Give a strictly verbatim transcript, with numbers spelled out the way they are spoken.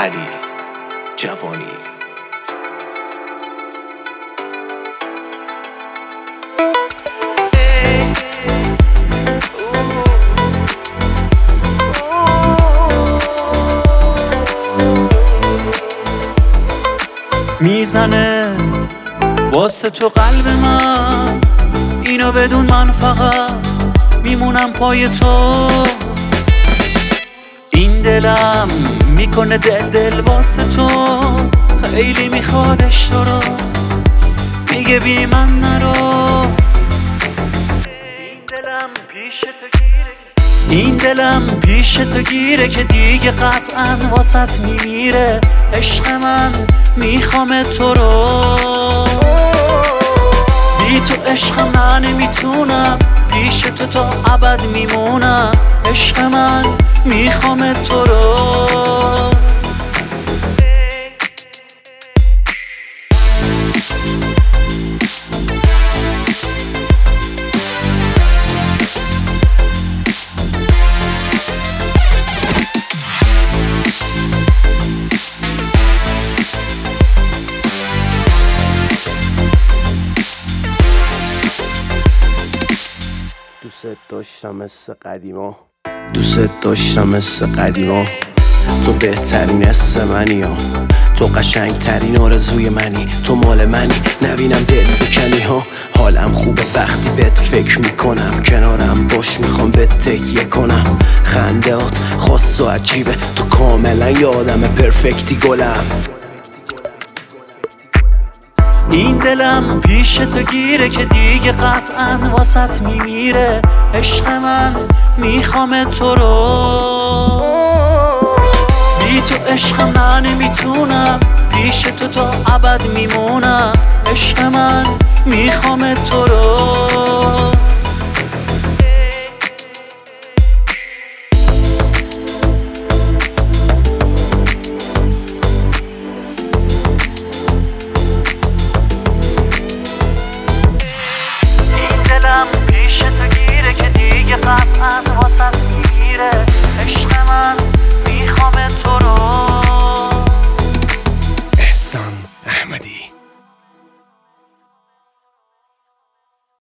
علی جوانی. میزنه واسه تو قلب من، اینو بدون من فقط میمونم پای تو. این دلم میکنه دل دل واسه تو، خیلی میخوادش تو رو، میگه بی من نرو. این دلم پیش تو گیره این دلم پیش تو گیره که دیگه قطعا واسط میمیره. عشق من میخوام تو رو، بی تو عشقم نه نمیتونم، پیش تو تا ابد میمونم. عشق من میخوام تو رو. دوست داشتم مثل قدیما، دوست داشتم مثل قدیما. تو بهترین اسم منی ها، تو قشنگ ترین آرزوی منی، تو مال منی نبینم دل بکنی ها. حالم خوبه وقتی بهت فکر میکنم، کنارم باش میخوام بهت تکیه کنم. خندهات خاص و عجیبه، تو کاملا یه آدم پرفکتی گلم. این دلم پیش تو گیره که دیگه قطعا واسط میمیره. عشق من میخوام تو رو، بی تو عشقم نه نمیتونم، پیش تو تا ابد میمونم. عشق من میخوام تو رو. پیش تو گیره که دیگه قطعا واسط